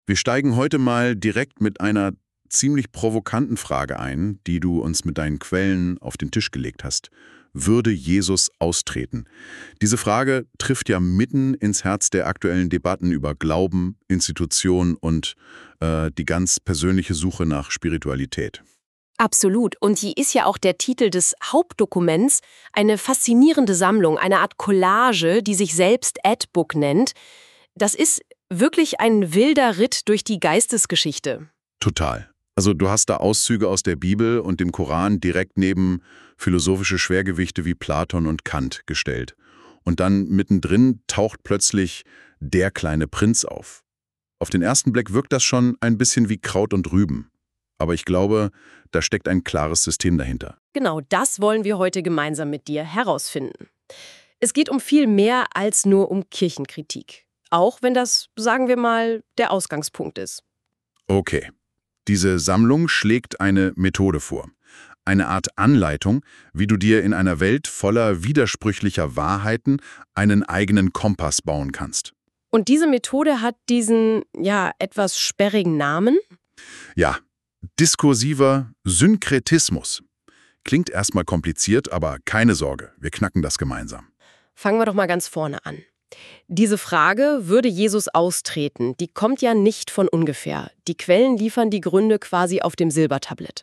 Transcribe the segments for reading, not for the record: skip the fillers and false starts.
Wir steigen heute mal direkt mit einer ziemlich provokanten Frage ein, die du uns mit deinen Quellen auf den Tisch gelegt hast. Würde Jesus austreten? Diese Frage trifft ja mitten ins Herz der aktuellen Debatten über Glauben, Institutionen und die ganz persönliche Suche nach Spiritualität. Absolut. Und die ist ja auch der Titel des Hauptdokuments, eine faszinierende Sammlung, eine Art Collage, die sich selbst Ad-Book nennt. Das ist wirklich ein wilder Ritt durch die Geistesgeschichte. Total. Also du hast da Auszüge aus der Bibel und dem Koran direkt neben philosophische Schwergewichte wie Platon und Kant gestellt. Und dann mittendrin taucht plötzlich der kleine Prinz auf. Auf den ersten Blick wirkt das schon ein bisschen wie Kraut und Rüben. Aber ich glaube, da steckt ein klares System dahinter. Genau, das wollen wir heute gemeinsam mit dir herausfinden. Es geht um viel mehr als nur um Kirchenkritik. Auch wenn das, sagen wir mal, der Ausgangspunkt ist. Okay. Diese Sammlung schlägt eine Methode vor. Eine Art Anleitung, wie du dir in einer Welt voller widersprüchlicher Wahrheiten einen eigenen Kompass bauen kannst. Und diese Methode hat diesen, etwas sperrigen Namen? Ja, diskursiver Synkretismus. Klingt erstmal kompliziert, aber keine Sorge, wir knacken das gemeinsam. Fangen wir doch mal ganz vorne an. Diese Frage, würde Jesus austreten, die kommt ja nicht von ungefähr. Die Quellen liefern die Gründe quasi auf dem Silbertablett.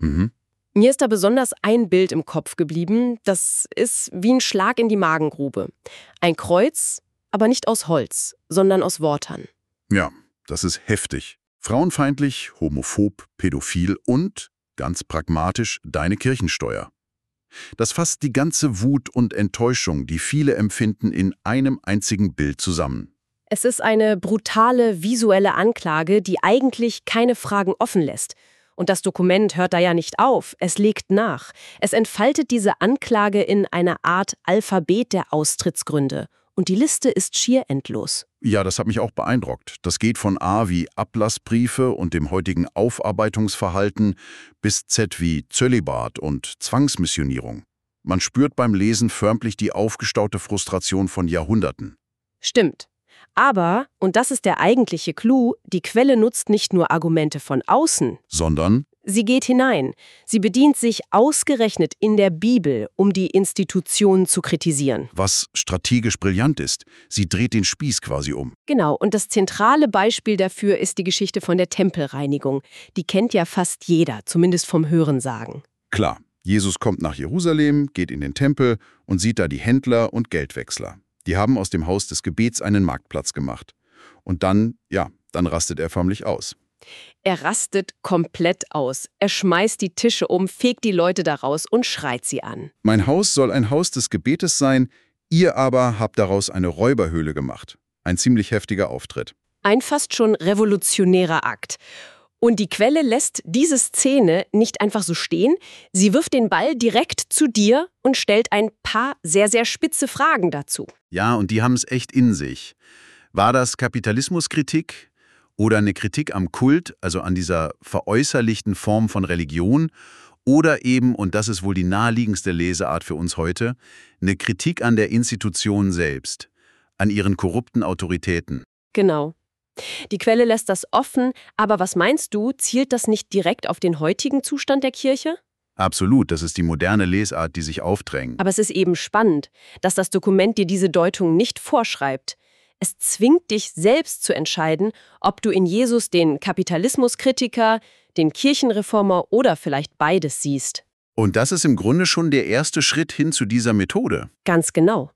Mir ist da besonders ein Bild im Kopf geblieben, das ist wie ein Schlag in die Magengrube. Ein Kreuz, aber nicht aus Holz, sondern aus Wortern. Ja, das ist heftig. Frauenfeindlich, homophob, pädophil und, ganz pragmatisch, deine Kirchensteuer. Das fasst die ganze Wut und Enttäuschung, die viele empfinden, in einem einzigen Bild zusammen. Es ist eine brutale visuelle Anklage, die eigentlich keine Fragen offen lässt. Und das Dokument hört da ja nicht auf, es legt nach. Es entfaltet diese Anklage in einer Art Alphabet der Austrittsgründe. Und die Liste ist schier endlos. Ja, das hat mich auch beeindruckt. Das geht von A wie Ablassbriefe und dem heutigen Aufarbeitungsverhalten bis Z wie Zölibat und Zwangsmissionierung. Man spürt beim Lesen förmlich die aufgestaute Frustration von Jahrhunderten. Stimmt. Aber, und das ist der eigentliche Clou, die Quelle nutzt nicht nur Argumente von außen, Sondern? sie geht hinein. Sie bedient sich ausgerechnet in der Bibel, um die Institutionen zu kritisieren. Was strategisch brillant ist, sie dreht den Spieß quasi um. Genau, und das zentrale Beispiel dafür ist die Geschichte von der Tempelreinigung. Die kennt ja fast jeder, zumindest vom Hörensagen. Klar, Jesus kommt nach Jerusalem, geht in den Tempel und sieht da die Händler und Geldwechsler. Die haben aus dem Haus des Gebets einen Marktplatz gemacht. Und dann rastet er förmlich aus. Er rastet komplett aus. Er schmeißt die Tische um, fegt die Leute daraus und schreit sie an. Mein Haus soll ein Haus des Gebetes sein, ihr aber habt daraus eine Räuberhöhle gemacht. Ein ziemlich heftiger Auftritt. Ein fast schon revolutionärer Akt. Und die Quelle lässt diese Szene nicht einfach so stehen. Sie wirft den Ball direkt zu dir und stellt ein paar sehr, sehr spitze Fragen dazu. Ja, und die haben es echt in sich. War das Kapitalismuskritik oder eine Kritik am Kult, also an dieser veräußerlichten Form von Religion? Oder eben, und das ist wohl die naheliegendste Leseart für uns heute, eine Kritik an der Institution selbst, an ihren korrupten Autoritäten? Genau. Die Quelle lässt das offen, aber was meinst du, zielt das nicht direkt auf den heutigen Zustand der Kirche? Absolut, das ist die moderne Lesart, die sich aufdrängt. Aber es ist eben spannend, dass das Dokument dir diese Deutung nicht vorschreibt. Es zwingt dich selbst zu entscheiden, ob du in Jesus den Kapitalismuskritiker, den Kirchenreformer oder vielleicht beides siehst. Und das ist im Grunde schon der erste Schritt hin zu dieser Methode. Ganz genau.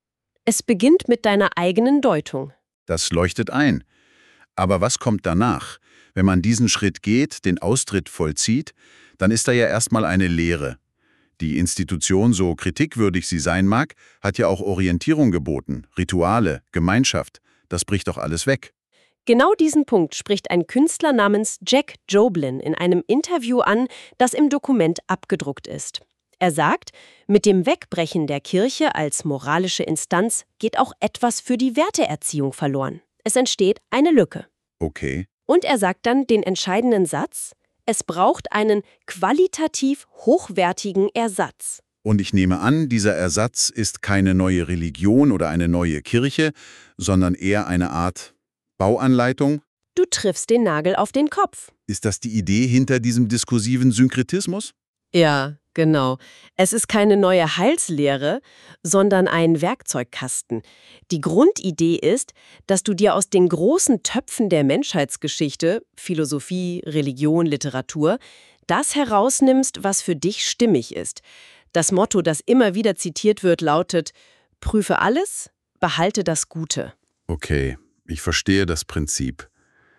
Es beginnt mit deiner eigenen Deutung. Das leuchtet ein. Aber was kommt danach? Wenn man diesen Schritt geht, den Austritt vollzieht, dann ist da ja erstmal eine Lehre. Die Institution, so kritikwürdig sie sein mag, hat ja auch Orientierung geboten, Rituale, Gemeinschaft. Das bricht doch alles weg. Genau diesen Punkt spricht ein Künstler namens Jack Joblin in einem Interview an, das im Dokument abgedruckt ist. Er sagt, mit dem Wegbrechen der Kirche als moralische Instanz geht auch etwas für die Werteerziehung verloren. Es entsteht eine Lücke. Okay. Und er sagt dann den entscheidenden Satz: Es braucht einen qualitativ hochwertigen Ersatz. Und ich nehme an, dieser Ersatz ist keine neue Religion oder eine neue Kirche, sondern eher eine Art Bauanleitung? Du triffst den Nagel auf den Kopf. Ist das die Idee hinter diesem diskursiven Synkretismus? Ja, genau. Es ist keine neue Heilslehre, sondern ein Werkzeugkasten. Die Grundidee ist, dass du dir aus den großen Töpfen der Menschheitsgeschichte, Philosophie, Religion, Literatur, das herausnimmst, was für dich stimmig ist. Das Motto, das immer wieder zitiert wird, lautet: Prüfe alles, behalte das Gute. Okay, ich verstehe das Prinzip.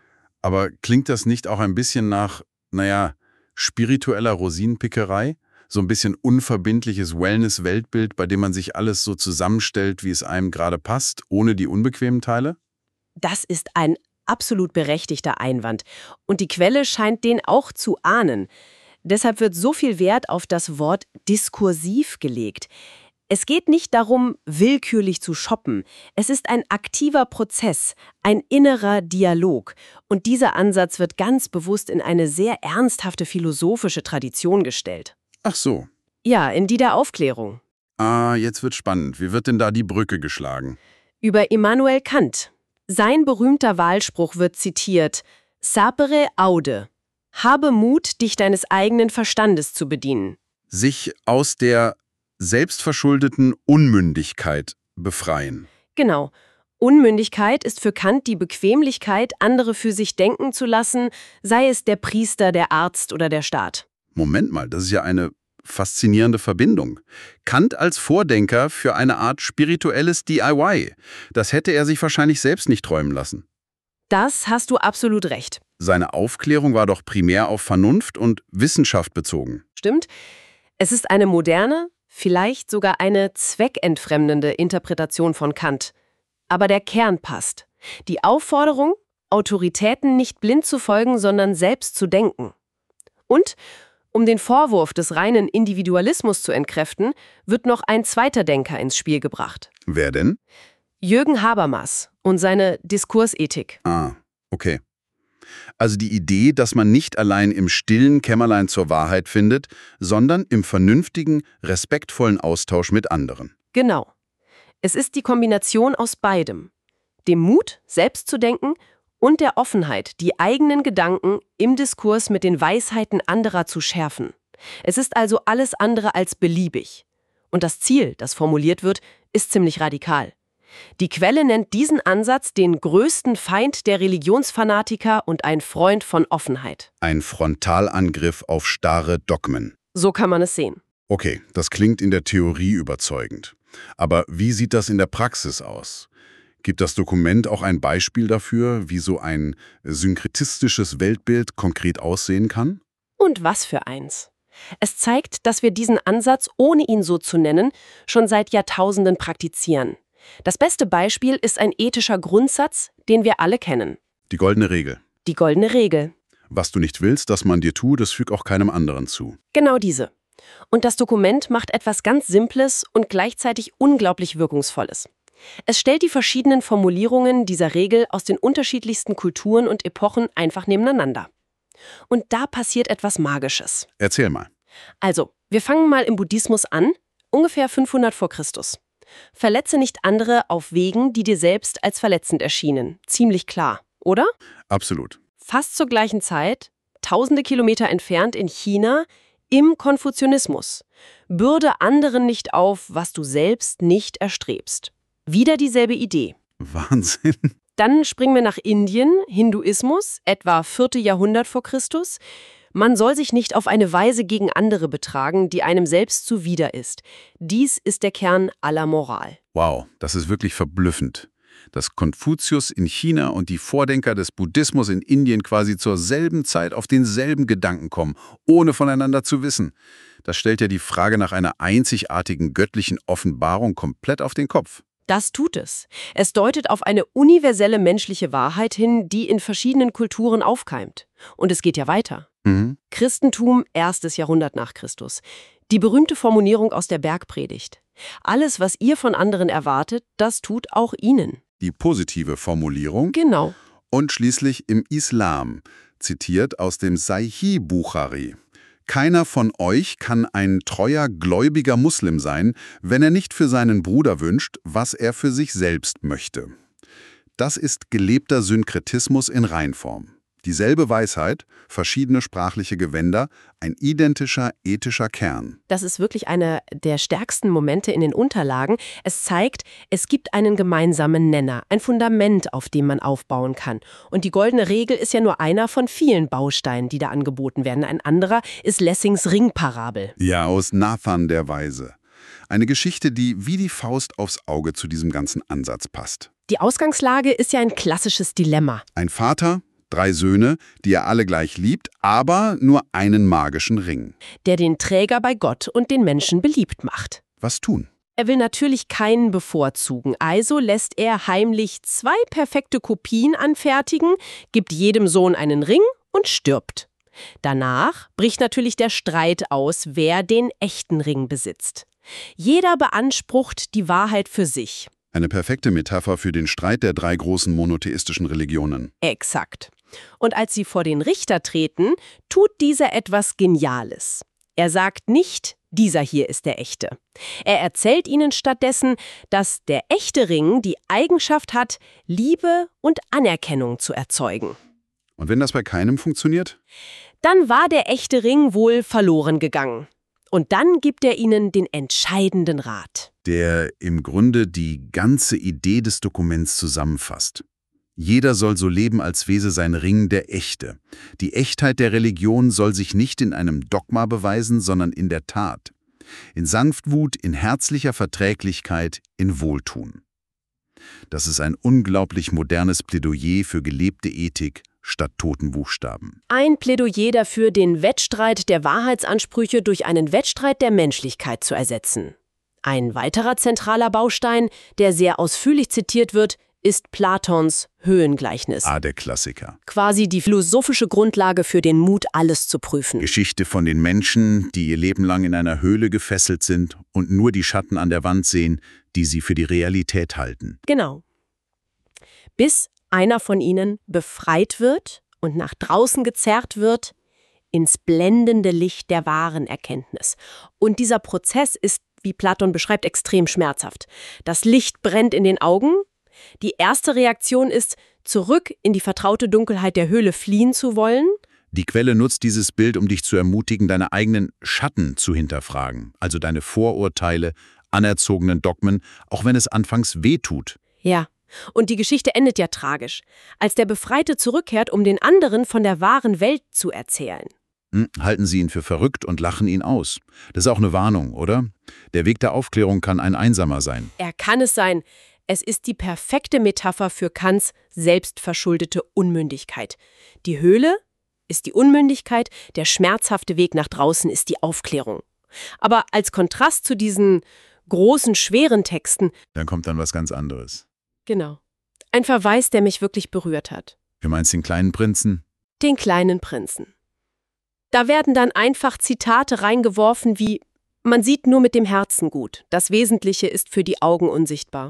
Aber klingt das nicht auch ein bisschen nach, spiritueller Rosinenpickerei? So ein bisschen unverbindliches Wellness-Weltbild, bei dem man sich alles so zusammenstellt, wie es einem gerade passt, ohne die unbequemen Teile? Das ist ein absolut berechtigter Einwand. Und die Quelle scheint den auch zu ahnen. Deshalb wird so viel Wert auf das Wort diskursiv gelegt. Es geht nicht darum, willkürlich zu shoppen. Es ist ein aktiver Prozess, ein innerer Dialog. Und dieser Ansatz wird ganz bewusst in eine sehr ernsthafte philosophische Tradition gestellt. Ach so. Ja, in die der Aufklärung. Ah, jetzt wird spannend. Wie wird denn da die Brücke geschlagen? Über Immanuel Kant. Sein berühmter Wahlspruch wird zitiert: Sapere aude. Habe Mut, dich deines eigenen Verstandes zu bedienen. Sich aus der selbstverschuldeten Unmündigkeit befreien. Genau. Unmündigkeit ist für Kant die Bequemlichkeit, andere für sich denken zu lassen, sei es der Priester, der Arzt oder der Staat. Moment mal, das ist ja eine faszinierende Verbindung. Kant als Vordenker für eine Art spirituelles DIY. Das hätte er sich wahrscheinlich selbst nicht träumen lassen. Das hast du absolut recht. Seine Aufklärung war doch primär auf Vernunft und Wissenschaft bezogen. Stimmt? Es ist eine moderne, vielleicht sogar eine zweckentfremdende Interpretation von Kant. Aber der Kern passt. Die Aufforderung, Autoritäten nicht blind zu folgen, sondern selbst zu denken. Und, um den Vorwurf des reinen Individualismus zu entkräften, wird noch ein zweiter Denker ins Spiel gebracht. Wer denn? Jürgen Habermas und seine Diskursethik. Ah, okay. Also die Idee, dass man nicht allein im stillen Kämmerlein zur Wahrheit findet, sondern im vernünftigen, respektvollen Austausch mit anderen. Genau. Es ist die Kombination aus beidem. Dem Mut, selbst zu denken, und der Offenheit, die eigenen Gedanken im Diskurs mit den Weisheiten anderer zu schärfen. Es ist also alles andere als beliebig. Und das Ziel, das formuliert wird, ist ziemlich radikal. Die Quelle nennt diesen Ansatz den größten Feind der Religionsfanatiker und ein Freund von Offenheit. Ein Frontalangriff auf starre Dogmen. So kann man es sehen. Okay, das klingt in der Theorie überzeugend. Aber wie sieht das in der Praxis aus? Gibt das Dokument auch ein Beispiel dafür, wie so ein synkretistisches Weltbild konkret aussehen kann? Und was für eins. Es zeigt, dass wir diesen Ansatz, ohne ihn so zu nennen, schon seit Jahrtausenden praktizieren. Das beste Beispiel ist ein ethischer Grundsatz, den wir alle kennen. Die goldene Regel. Die goldene Regel. Was du nicht willst, dass man dir tut, das füg auch keinem anderen zu. Genau diese. Und das Dokument macht etwas ganz Simples und gleichzeitig unglaublich Wirkungsvolles. Es stellt die verschiedenen Formulierungen dieser Regel aus den unterschiedlichsten Kulturen und Epochen einfach nebeneinander. Und da passiert etwas Magisches. Erzähl mal. Also, wir fangen mal im Buddhismus an, ungefähr 500 vor Christus. Verletze nicht andere auf Wegen, die dir selbst als verletzend erschienen. Ziemlich klar, oder? Absolut. Fast zur gleichen Zeit, tausende Kilometer entfernt in China, im Konfuzianismus. Bürde anderen nicht auf, was du selbst nicht erstrebst. Wieder dieselbe Idee. Wahnsinn. Dann springen wir nach Indien, Hinduismus, etwa 4. Jahrhundert vor Christus. Man soll sich nicht auf eine Weise gegen andere betragen, die einem selbst zuwider ist. Dies ist der Kern aller Moral. Wow, das ist wirklich verblüffend. Dass Konfuzius in China und die Vordenker des Buddhismus in Indien quasi zur selben Zeit auf denselben Gedanken kommen, ohne voneinander zu wissen. Das stellt ja die Frage nach einer einzigartigen göttlichen Offenbarung komplett auf den Kopf. Das tut es. Es deutet auf eine universelle menschliche Wahrheit hin, die in verschiedenen Kulturen aufkeimt. Und es geht ja weiter. Christentum, 1. Jahrhundert nach Christus. Die berühmte Formulierung aus der Bergpredigt. Alles, was ihr von anderen erwartet, das tut auch ihnen. Die positive Formulierung. Genau. Und schließlich im Islam, zitiert aus dem Sahih Bukhari. Keiner von euch kann ein treuer, gläubiger Muslim sein, wenn er nicht für seinen Bruder wünscht, was er für sich selbst möchte. Das ist gelebter Synkretismus in Reinform. Dieselbe Weisheit, verschiedene sprachliche Gewänder, ein identischer ethischer Kern. Das ist wirklich einer der stärksten Momente in den Unterlagen. Es zeigt, es gibt einen gemeinsamen Nenner, ein Fundament, auf dem man aufbauen kann. Und die goldene Regel ist ja nur einer von vielen Bausteinen, die da angeboten werden. Ein anderer ist Lessings Ringparabel. Ja, aus Nathan der Weise. Eine Geschichte, die wie die Faust aufs Auge zu diesem ganzen Ansatz passt. Die Ausgangslage ist ja ein klassisches Dilemma. Ein Vater, 3 Söhne, die er alle gleich liebt, aber nur einen magischen Ring. Der den Träger bei Gott und den Menschen beliebt macht. Was tun? Er will natürlich keinen bevorzugen, also lässt er heimlich 2 perfekte Kopien anfertigen, gibt jedem Sohn einen Ring und stirbt. Danach bricht natürlich der Streit aus, wer den echten Ring besitzt. Jeder beansprucht die Wahrheit für sich. Eine perfekte Metapher für den Streit der 3 großen monotheistischen Religionen. Exakt. Und als sie vor den Richter treten, tut dieser etwas Geniales. Er sagt nicht, dieser hier ist der echte. Er erzählt ihnen stattdessen, dass der echte Ring die Eigenschaft hat, Liebe und Anerkennung zu erzeugen. Und wenn das bei keinem funktioniert? Dann war der echte Ring wohl verloren gegangen. Und dann gibt er ihnen den entscheidenden Rat. Der im Grunde die ganze Idee des Dokuments zusammenfasst. Jeder soll so leben, als wäre sein Ring der echte. Die Echtheit der Religion soll sich nicht in einem Dogma beweisen, sondern in der Tat. In Sanftmut, in herzlicher Verträglichkeit, in Wohltun. Das ist ein unglaublich modernes Plädoyer für gelebte Ethik statt toten Buchstaben. Ein Plädoyer dafür, den Wettstreit der Wahrheitsansprüche durch einen Wettstreit der Menschlichkeit zu ersetzen. Ein weiterer zentraler Baustein, der sehr ausführlich zitiert wird, ist Platons Höhlengleichnis. Der Klassiker. Quasi die philosophische Grundlage für den Mut, alles zu prüfen. Geschichte von den Menschen, die ihr Leben lang in einer Höhle gefesselt sind und nur die Schatten an der Wand sehen, die sie für die Realität halten. Genau. Bis einer von ihnen befreit wird und nach draußen gezerrt wird, ins blendende Licht der wahren Erkenntnis. Und dieser Prozess ist, wie Platon beschreibt, extrem schmerzhaft. Das Licht brennt in den Augen. Die erste Reaktion ist, zurück in die vertraute Dunkelheit der Höhle fliehen zu wollen. Die Quelle nutzt dieses Bild, um dich zu ermutigen, deine eigenen Schatten zu hinterfragen, also deine Vorurteile, anerzogenen Dogmen, auch wenn es anfangs wehtut. Ja, und die Geschichte endet ja tragisch, als der Befreite zurückkehrt, um den anderen von der wahren Welt zu erzählen. Halten Sie ihn für verrückt und lachen ihn aus. Das ist auch eine Warnung, oder? Der Weg der Aufklärung kann ein einsamer sein. Er kann es sein. Es ist die perfekte Metapher für Kants selbstverschuldete Unmündigkeit. Die Höhle ist die Unmündigkeit, der schmerzhafte Weg nach draußen ist die Aufklärung. Aber als Kontrast zu diesen großen, schweren Texten… Dann kommt dann was ganz anderes. Genau. Ein Verweis, der mich wirklich berührt hat. Du meinst den kleinen Prinzen? Den kleinen Prinzen. Da werden dann einfach Zitate reingeworfen wie: Man sieht nur mit dem Herzen gut, das Wesentliche ist für die Augen unsichtbar.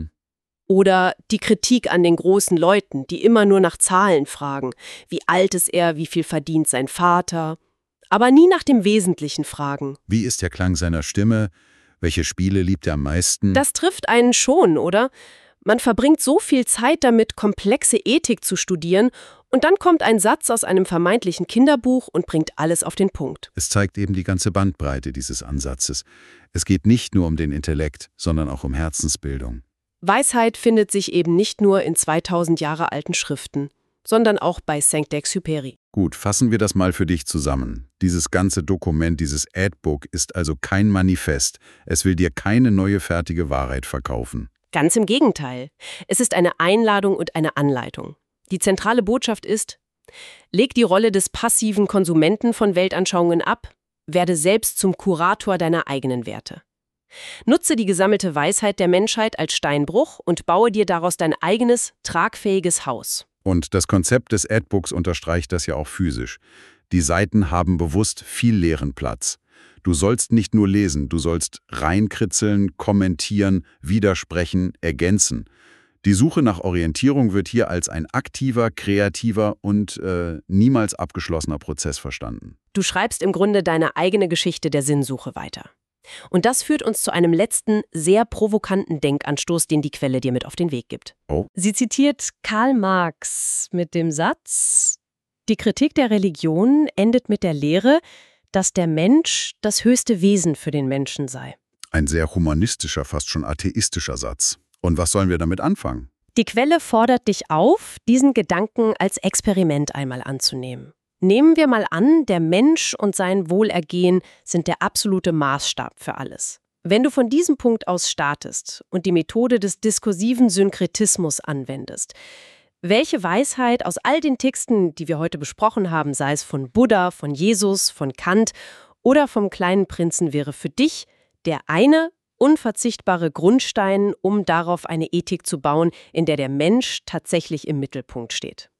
Oder die Kritik an den großen Leuten, die immer nur nach Zahlen fragen. Wie alt ist er, wie viel verdient sein Vater? Aber nie nach dem Wesentlichen fragen. Wie ist der Klang seiner Stimme? Welche Spiele liebt er am meisten? Das trifft einen schon, oder? Man verbringt so viel Zeit damit, komplexe Ethik zu studieren, und dann kommt ein Satz aus einem vermeintlichen Kinderbuch und bringt alles auf den Punkt. Es zeigt eben die ganze Bandbreite dieses Ansatzes. Es geht nicht nur um den Intellekt, sondern auch um Herzensbildung. Weisheit findet sich eben nicht nur in 2000 Jahre alten Schriften, sondern auch bei Saint-Exupéry. Gut, fassen wir das mal für dich zusammen. Dieses ganze Dokument, dieses Ad-Book ist also kein Manifest. Es will dir keine neue fertige Wahrheit verkaufen. Ganz im Gegenteil. Es ist eine Einladung und eine Anleitung. Die zentrale Botschaft ist: Leg die Rolle des passiven Konsumenten von Weltanschauungen ab, werde selbst zum Kurator deiner eigenen Werte. Nutze die gesammelte Weisheit der Menschheit als Steinbruch und baue dir daraus dein eigenes, tragfähiges Haus. Und das Konzept des Ad-Books unterstreicht das ja auch physisch. Die Seiten haben bewusst viel leeren Platz. Du sollst nicht nur lesen, du sollst reinkritzeln, kommentieren, widersprechen, ergänzen. Die Suche nach Orientierung wird hier als ein aktiver, kreativer und niemals abgeschlossener Prozess verstanden. Du schreibst im Grunde deine eigene Geschichte der Sinnsuche weiter. Und das führt uns zu einem letzten, sehr provokanten Denkanstoß, den die Quelle dir mit auf den Weg gibt. Oh. Sie zitiert Karl Marx mit dem Satz: Die Kritik der Religion endet mit der Lehre, dass der Mensch das höchste Wesen für den Menschen sei. Ein sehr humanistischer, fast schon atheistischer Satz. Und was sollen wir damit anfangen? Die Quelle fordert dich auf, diesen Gedanken als Experiment einmal anzunehmen. Nehmen wir mal an, der Mensch und sein Wohlergehen sind der absolute Maßstab für alles. Wenn du von diesem Punkt aus startest und die Methode des diskursiven Synkretismus anwendest, welche Weisheit aus all den Texten, die wir heute besprochen haben, sei es von Buddha, von Jesus, von Kant oder vom kleinen Prinzen, wäre für dich der eine unverzichtbare Grundstein, um darauf eine Ethik zu bauen, in der der Mensch tatsächlich im Mittelpunkt steht?